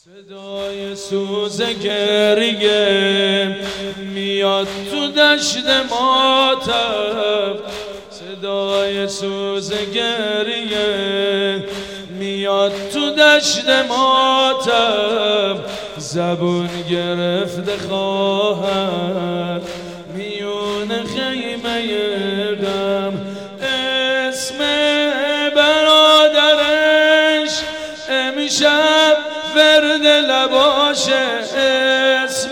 صدای سوز گریه میاد تو دشت ماتم، صدای سوز گریه میاد تو دشت ماتم، زبون گرفته خواهر میون خیمه غم، اسم برادرش امشب ورد لباشه، اسم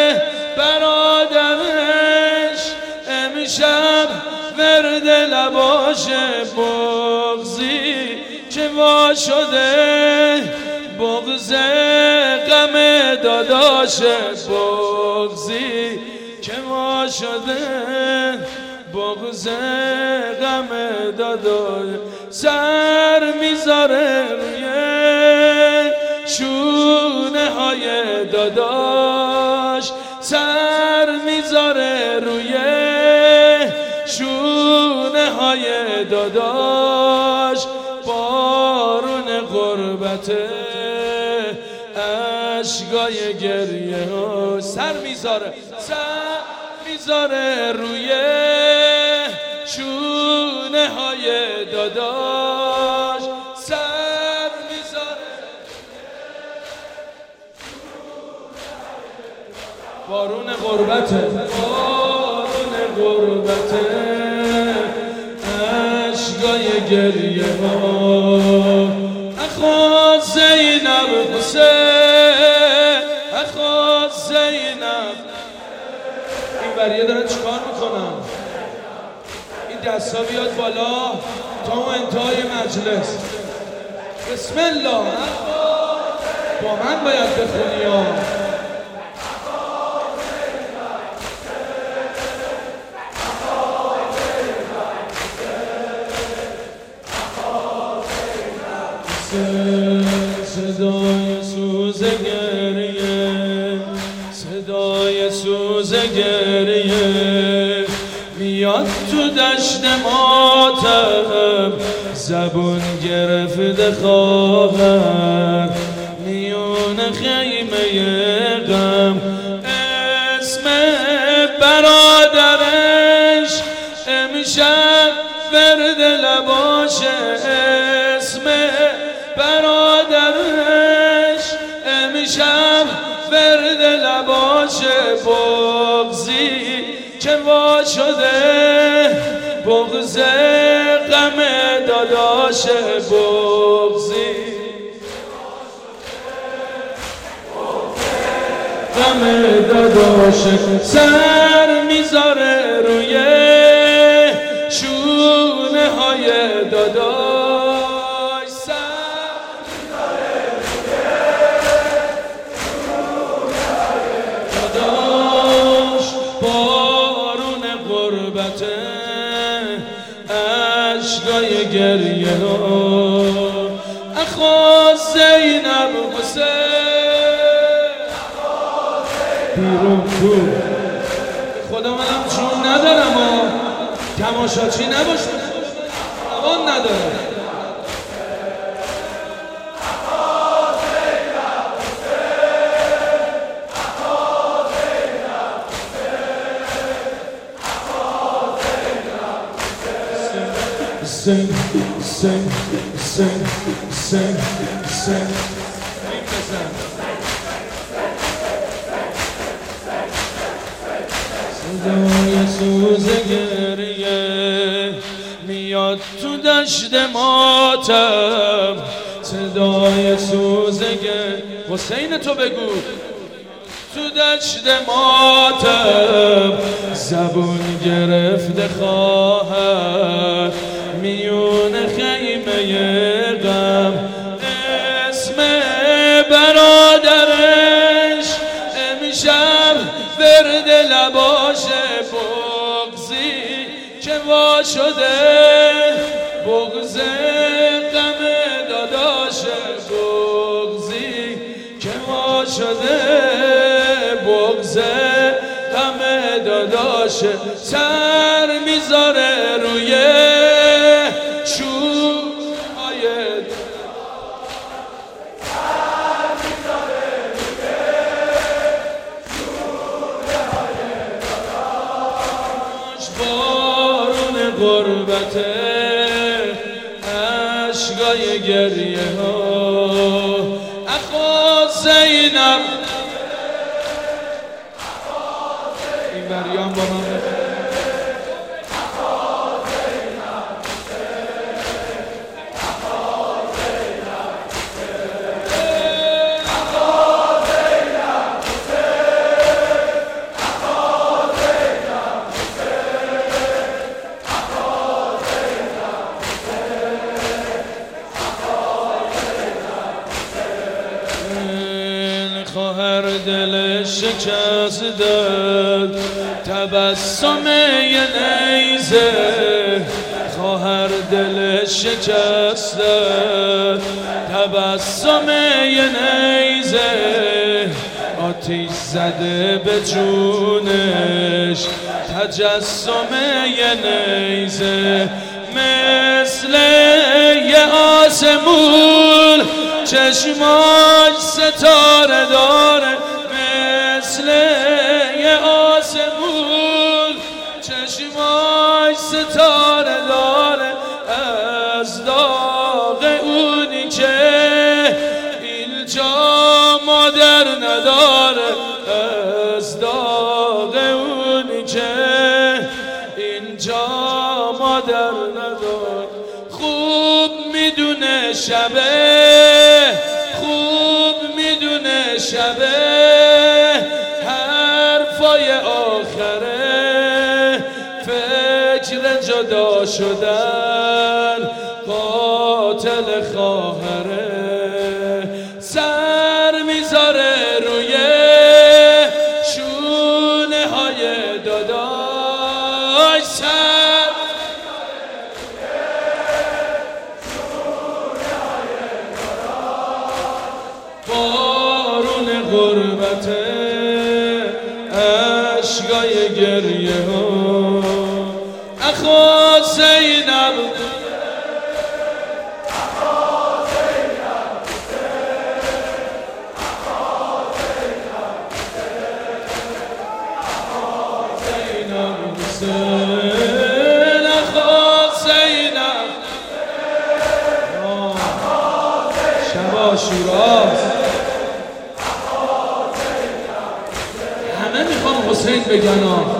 برادرش امشب ورد لباشه، بغضی که وا شده بغض غم داداشه، بغضی که وا شده بغض غم داداشه، سر میذاره روی شونه های داداش، سر میذاره روی شونه های داداش، بارون غربته اشکای گریه ها، سر میذاره روی شونه های داداش، سر میذاره بارون غربته، بارون غربته اشکای گریه ها، اخا زینب حسین، اخا زینب. این بریه دارن چیکار میکنن؟ این دستا بیاد بالا تا اون انتهای مجلس. بسم الله، با من باید بخونی ها. صدای سوز گریه، صدای سوز گریه میاد تو دشت ماتم، زبون گرفته خواهر میون خیمه غم، اسم برادرش امشب ورد لباشه، اسم برادرش امشب ورد لباشه، بغضی که وا شده بغض غم داداشه، بغضی غم داداشه، سر میذاره روی شونه های داداش، سر میذاره روی داداش، بارون غربته اشکای گریه ها، اخا زینب حسین، بیرون تو خدا منم چون ندارم ها، تماشاچی نباش، توان نداره. Sing, sing, sing, sing, sing. صدای سوز گریه میاد تو دشت ماتم، صدای سوز گریه، حسین تو بگو، تو دشت ماتم زبون گرفته خواهر میون خیمه غم، اسم برادرش امشب ورد لباشه، بغضی که وا شده بغض غم داداشه، بغضی که وا شده بغض غم داداشه، سر میذاره روی شونه های غربت عشقای گریه ها اخا زینب این بریان با من خواهر دلش شکست داد تبسم یه نیزه خواهر دلش شکست داد تبسم یه نیزه آتیش زده به جونش تجسم یه نیزه مثل یه آسمون چشماش ستاره داره مثل یه آسمون چشماش ستاره داره از داغ اونی که اینجا مادر نداره از داغ اونی که اینجا مادر نداره خوب میدونه شبه حرفای آخره فکر جدا شدن قاتل خواهره سر میذاره روی شونه های داداش سر غربت عشقای گریه ها اخا زینب شبا شوراست حسین بگن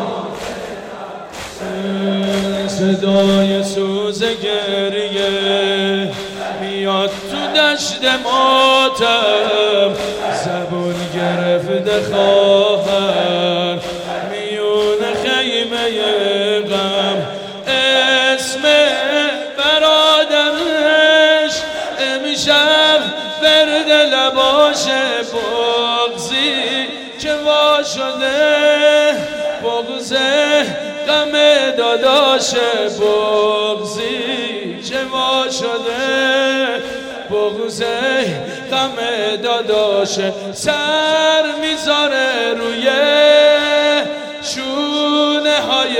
صدای سوز گریه میاد تو دشت ماتم زبون گرفته خواهر میون خیمه غم اسم برادرش امشب ورد لباش بغضی که وا شده بغضه غم داداش بغضی که وا شده بغضه غم داداش سر میذاره روی شونه های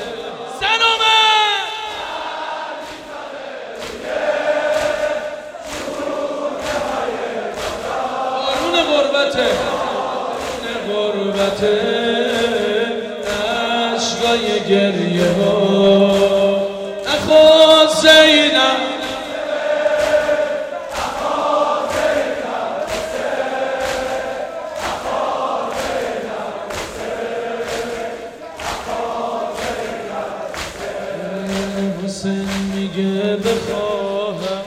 غربت عشقای گریه ها اخا زینب حسین میگه بخواهم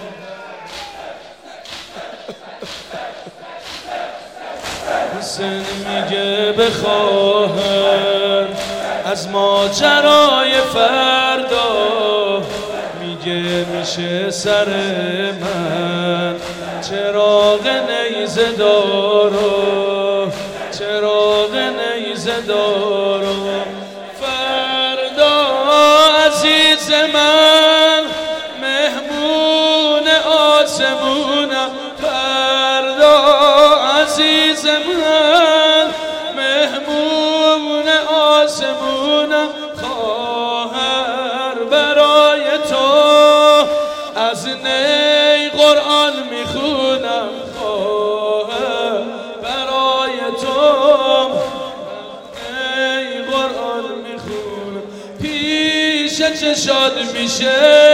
حسین میگه بخواهر از ماجرای فردا میگه میشه سر من چراغ نیزه دارو چراغ نیزه دارو فردا عزیز من مهمون آسمونم فردا عزیز من مهمون آسمونم خواهر برای تو از نی قرآن میخونم خواهر برای تو نی قرآن میخونم پیش چشاد میشه،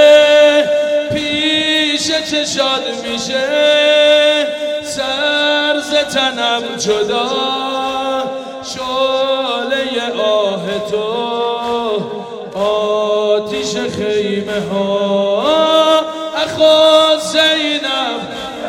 پیش چشاد میشه، سر ز تنم جدا، شعله آه تو آتیش خیمه ها، اخا زینب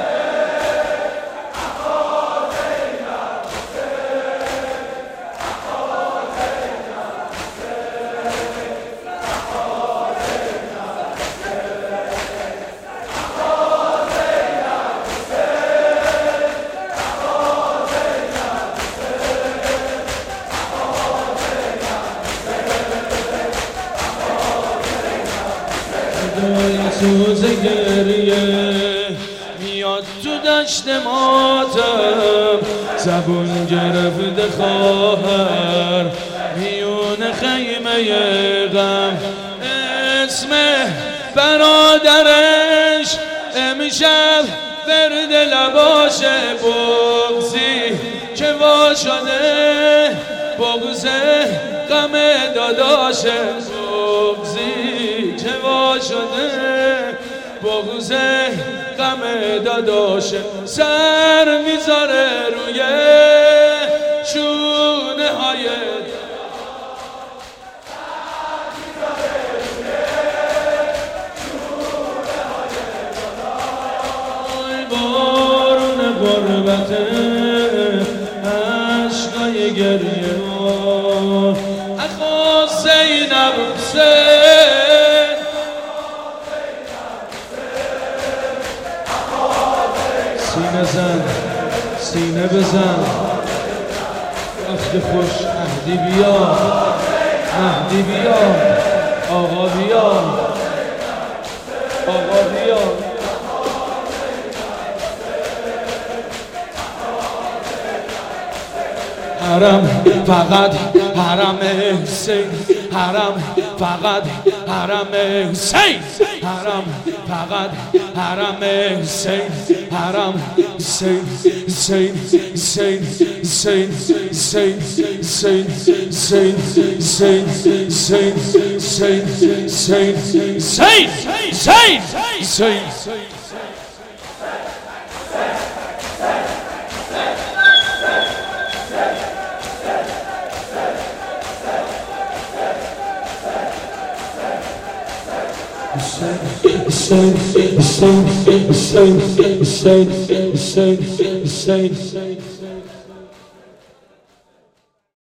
سوز گریه میاد تو دشت ماتم، زبون گرفته خواهر میون خیمه غم، اسم برادرش امشب ورد لباش بغضی که وا شده، بغض غم داداشه، بغضی که وا شده، بغض غم داداشه، سر میذاره روی شونه های بارون غربت، عشقای گریه اخا زینب حسین، سینه زن سینه بزن، وقت خوش مهدی بیا، مهدی بیا، آقا بیا، آقا بیا. حرم فقط حرم حسین، حرم فقط حرم حسین، حرم فقط حرم حسین، حرم حسین حسین حسین حسین حسین حسین حسین حسین حسین حسین حسین حسین حسین حسین. Hussein